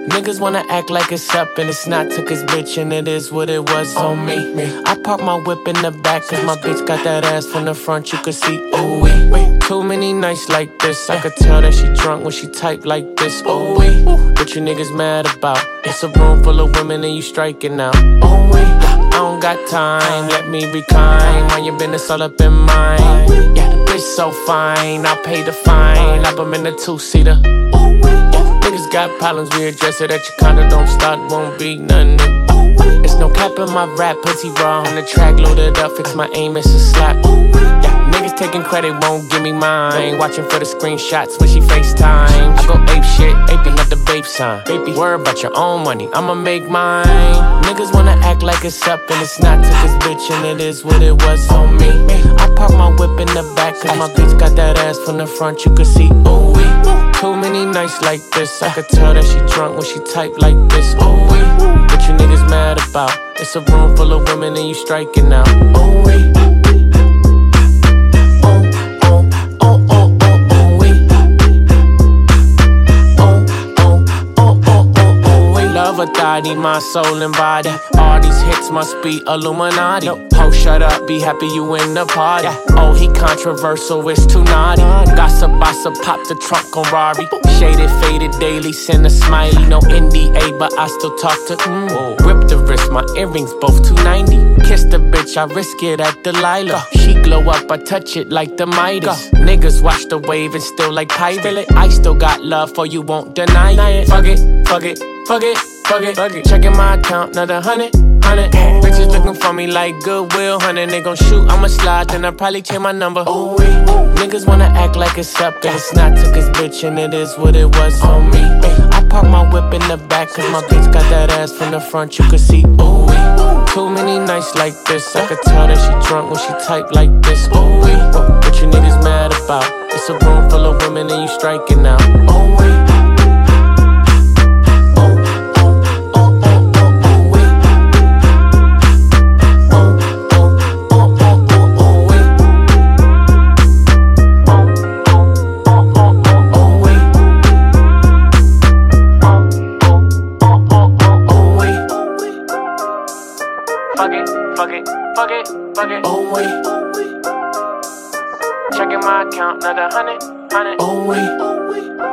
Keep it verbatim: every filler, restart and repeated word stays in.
Niggas wanna act like it's up and it's not. Took his bitch and it is what it was on me. I park my whip in the back cause my bitch got that ass from the front. You could see, ooh wee. Too many nights like this. I could tell that she drunk when she type like this. Ooh wee. What you niggas mad about? It's a room full of women and you striking out. Ooh wee. I don't got time, let me be kind. Mind your business all up in mine. Yeah, the bitch so fine, I'll pay the fine. Up them in the two-seater. Niggas got problems, we address it. At your condo, don't start, won't be nothing. There's no cap in my rap, pussy raw on the track, loaded up, fix my aim, it's a slap. Yeah, niggas taking credit, won't give me mine. Watching for the screenshots when she FaceTime. I go ape shit, aping up the babe sign. Baby, worry about your own money, I'ma make mine. Niggas wanna act like it's up and it's not. Took his bitch and it is what it was on me. I park my whip in the back cause my bitch got that ass from the front, you could see, ooh wee. Too many nights like this, I could tell that she drunk when she type like this, ooh wee. What you niggas mad about? It's a room full of women and you striking out, ooh wee. Love a thought, need my soul and body. All these hits must be Illuminati. Oh, shut up, be happy you in the party. Oh, he controversial, it's too naughty. Gossip, gossip, pop the trunk on Rari. Shaded, faded, daily, send a smiley. No N D A, but I still talk to mm. Rip the wrist, my earrings both two ninety. Kiss the bitch, I risk it at Delilah. She glow up, I touch it like the Midas. Niggas watch the wave and still like pirate. I still got love for you, won't deny it. Fuck it, fuck it. Fuck it, fuck it, fuck it. Checking my account, another hundred, hundred. Bitches looking for me like Goodwill, hundred. They gon' shoot, I'ma slide, then I probably change my number. Ooh wee. Niggas wanna act like it's up, and it's not. Took his bitch and it is what it was on me. I park my whip in the back cause my bitch got that ass from the front, you could see, ooh wee. Too many nights like this, I could tell that she drunk when she type like this, ooh wee. What you niggas mad about? It's a room full of women and you striking out, ooh wee. Fuck it, fuck it, fuck it, fuck it, oh wait. Checking my account, another hundred, hundred, oh wait.